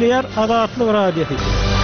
Kepler Adatlyk radiosu.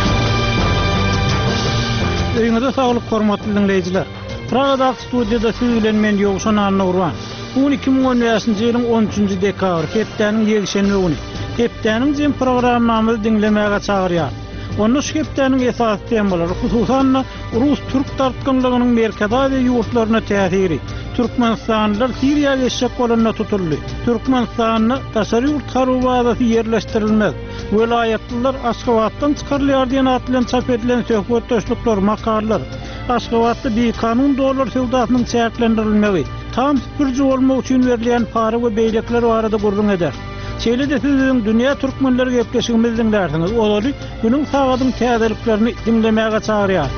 Öýüňizde saglyk hormatly dinleýijiler. Pragadak studiýada siz bilen men Ýogşan Anurwan. Bu 2015-nji ýylyň 13-nji dekabr, hepdeniň ýegşenme güni. Hepdeniň jem programmamyzy dinlemäge çagyrýar. Onu şu hepdeniň esas temalary hususan Rus-Türk tartkanlygynyň merkezi we ýurtlaryna täsiri. Türkmenistanlylar Siriýaga eşek bolanyna tutuldy. Türkmenistanyny taşary ýurt garubadasy ýerleşdirilmez. Welayatlylar Aşgabatdan çykarylýar diýen atlan çap edilen söhbetdeşlikler, makallar. Aşgabatda bir kanun dolar sowdasynyň çäklendirilmegi, tam süpürji bolmak üçin berilen para we beýlekler barada gurrun eder. Çeýlede siziň dünýä türkmenleri gepleşigimizi dinlersiňiz. Olary günüň sagadyň täzeliklerini dinlemäge çagyrýar.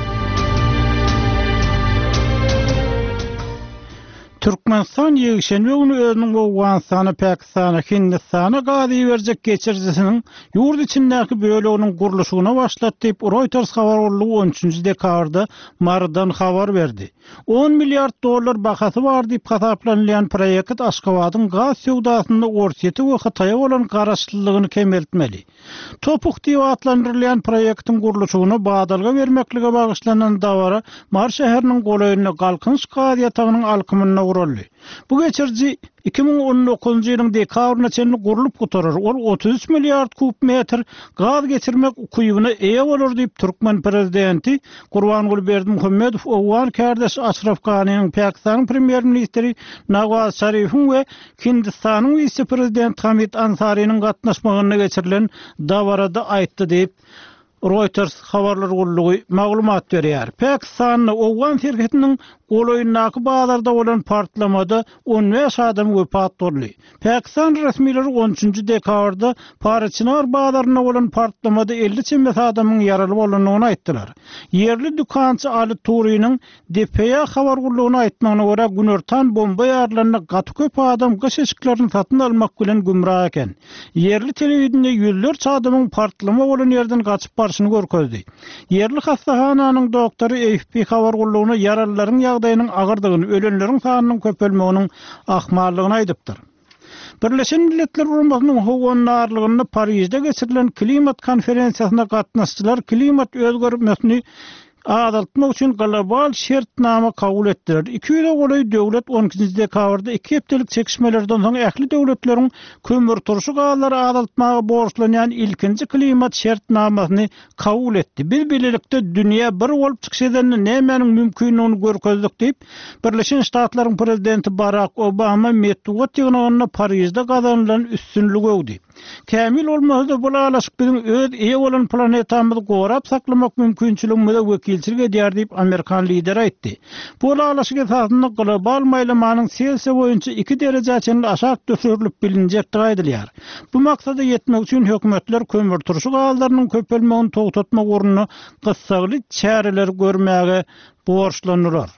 Türkmenistan ýegşenme güni özüniň Awganystana, Pakistana, Hindistana gazy berjek geçirjisiniň ýurt içindäki böleginiň gurulşygyna başlatdyp Reuters habar urlugy 13-nji dekabrda Mardan habar berdi. 10 milliard dollar bahasy bar diýip hasaplanýan proýekt Aşgabatyň gaz sowdasynda ortaýety we Hataýa bolan garaşlylygyny kemeltmeli. Topuk diýip adlandyrylýan proýektiň gurulşygyna badalga bermeklige bagyşlanan dawara Mar şäheriniň golaylygyna galkynç gaz ýatagynyň alkymyna uruldy. Bu geçirji 2019-njy ýylyň dekabrynda çenli gurulup gutarar. Ol 33 milliard kub metr gaz geçirmek ukybyna eýe bolar diýip Türkmen prezidenti Gurbanguly Berdimuhammedow Owgan kardeş Ashraf Ghani'nin Pakistan premier ministri Nawaz Sharif'in we Hindistanyň vice prezidenti Hamid Ansary'nin gatnaşmagyna geçirilen dawarada aýtdy diýip Reuters habarlar gurulugy maglumat berýär. Pakistanyň Owgan şirketiniň golaýyndaky bazarda bolan partlamada 15 adam wepat boldy. Pakistan resmileri 13-nji dekabrda Paraçynar bazaryna bolan partlamada 50 çember adamyň yaraly bolanyny aýtdylar. Yerli dükançy Ali Turiýanyň DPA habar gurulugyna aýtmagyna görä günertan bomba ýarlaryna gaty köp adam gaş eşiklerini satyn almak bilen gümrah eken. Yerli telewizionyň ýüzlerçe adamyň partlama bolan ýerden gaçyp barşyny görkezdi. Yerli hastahananyň doktory AFP habar gurulugyna yaralylaryň ýagdaýynyň agyrdygyny, ölenleriň sanynyň köpelmeginiň ahmallygyny aýdypdyr. Birleşen Milletler Guramasynyň howanarlygyny Parisde geçirilen klimat konferensiýasyna gatnaşçylar klimat özgermesini adaltmak üçin global şertnama kabul etdiler. İki ýyla golay döwlet 12-nji dekabrda iki hepdelik çekişmelerden soň ähli döwletleriň kömür turşy gazlary adaltmagy borçlanýan ilkinji klimat şertnamasyny kabul etdi. Birlikde dünýä bir bolup çykşadan nämeniň mümkinligini görkezdik diýip Birleşen Ştatlaryň prezidenti Barack Obama metduat ýygynyna Parisde gazanylan üstünlük öwdi. Kämil bolmasa bu alaşyk biziň öz eýe bolan planetamyzy gorap saklamak mümkinçiligimize wekilçilik edýär diýip Amerikan lideri aýtdy. Bu alaşyk esasynda global maýlamanyň Selsiýa boýunça 2 derejäçe aşak düşürilip bilinjekdi aýdylýar. Bu maksada ýetmek üçin hökümetler kömür turşy gazlarynyň köpelmegini togtatmak ornuny gyssaly çäreler görmäge borçlanýar.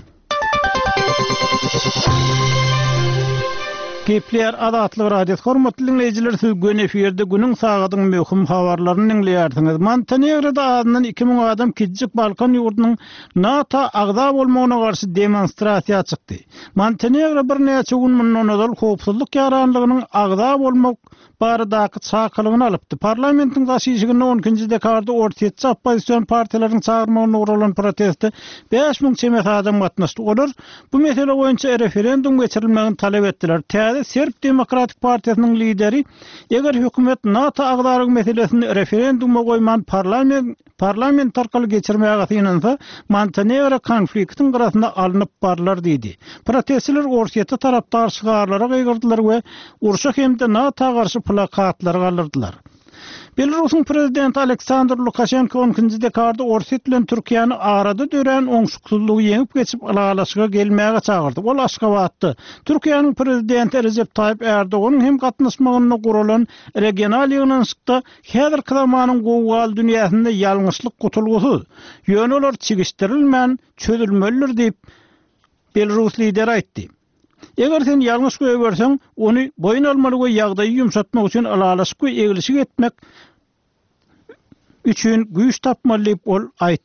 Kepler Adatlyk radiosu hormatly dinleýijiler, siz gün eferde günüň sagadyň möhüm habarlaryny dinleýärsiňiz. Montenegroda adynyň 2000 adam Kiçik Balkan ýurdunyň NATO agda bolmagyna garşy demonstrasiýa çykdy. Montenegro bir näçe gün mundan öňe howpsuzlyk ýaranlygynyň agda bolmak baradaky çakylygyny alypdy. Parlamentiň gaşyşygyny 12-nji dekabrda ortaýetçi opposisiýon partiýalarynyň çağırmagyna uğralan protestde 5000 çemek adam gatnaşdy. Olar bu mesele boýunça referendum geçirilmegini talep etdiler. Serb Demokratik Partiýasynyň lideri eger hökümet NATO agdaryk meselesini referenduma goýman parlament arkaly geçirmäge ýynansa Montenegro konfliktiň garasyna alınıp barlar diýdi. Protestçiler ortaýetde tarapdar şygarlara gaýgyrdylar we urşak hemde NATO garşy plakatlar galdyrdylar. Belarusyň prezidenti Aleksandr Lukashenko 12-nji dekabrda Orset bilen Türkiýany arada dören oňşuksuzlygy ýeňip geçip alalaşyga gelmäge çagyrdy. Ol Aşgabatda Türkiýanyň prezidenti Recep Tayyip Erdoğanyň hem gatnaşmagyna guralan regional ýygnanşykda häzirki zamanyň gowgal dünýäsinde ýalňyşlyk gutulgusy, ýöne olar çigişdirilmän çözülmelidir diýip Belarus lideri aýtdy. Eger sen ýalňyş göýberseň, ony boyun almaly we ýagdaýy ýumşatmak üçin alalaşyk we egilişik etmek üçün güýç tapmaly diýip ol aýtdy.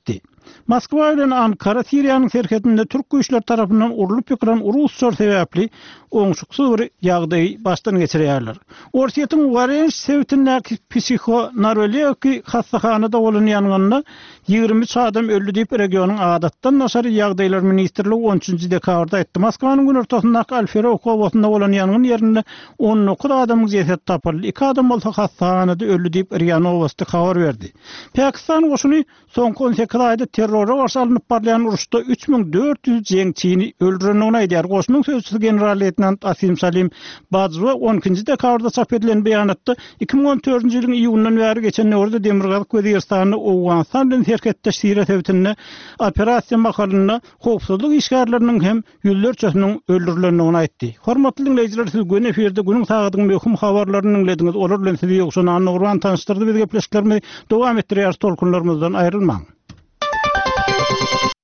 Moskva bilen Ankara Siriýanyň serhedinde türk güýçleri tarapyndan urulup ýykylan uruş sebäpli oňşuksuz bir ýagdaý başdan geçirýärler. Orsiýetiň Warenç sewtindäki psixonarologik hastahanada bolan ýanganda 23 adam öldü diýip regionyň adatdan naşar ýagdaýlar ministrligi 13-nji dekabrda aýtdy. Moskwanyň gün ortasyndaky Alfero okowasynda bolan ýangyn ýerinde 19 adamyň jesedi tapyldy. 2 adam bolsa hastahanada öldü diýip RIA Novosti habar berdi. Pakistan goşuny soňky 18 aýda terrora garşy alınıp barlayan uruşda 3400 jeňçini öldürendigini aýdýar. Goşunyň sözçüsü general-leytenant Asim Salim Bajwa 12-nji dekabrda çap edilen beýanatda 2014-nji ýylyň iýundan bäri geçen Nöwrde Demirgazyk Wezirstanyny Owganistan bilen herketde Siriýa sewtinde operasiýa makalynda howpsuzlyk işgärleriniň hem ýüzlerçesiniň öldürilendigini aýtdy. Hormatly dinleýijiler, siz gün eferde günüň saýatynyň möhüm habarlaryny dinlediňiz. Olar bilen sizi ýokşuna Nurwan tanıştyrdy. Biz gepleşiklerimizi dowam etdirýär, tolkunlarymyzdan aýrylmaň.